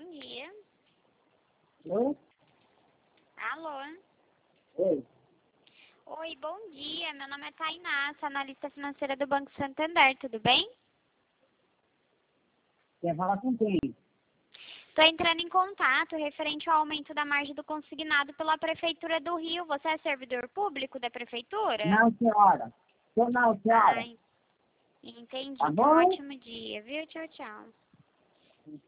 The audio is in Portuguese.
dia. Oi? Alô? Oi. Oi, bom dia. Meu nome é Tainá, sou analista financeira do Banco Santander, tudo bem? Quer falar com quem? Estou entrando em contato referente ao aumento da margem do consignado pela Prefeitura do Rio. Você é servidor público da Prefeitura? Não, senhora. Não, senhora. Ai, entendi. Tá Então, bom? ótimo dia, viu? Tchau, tchau.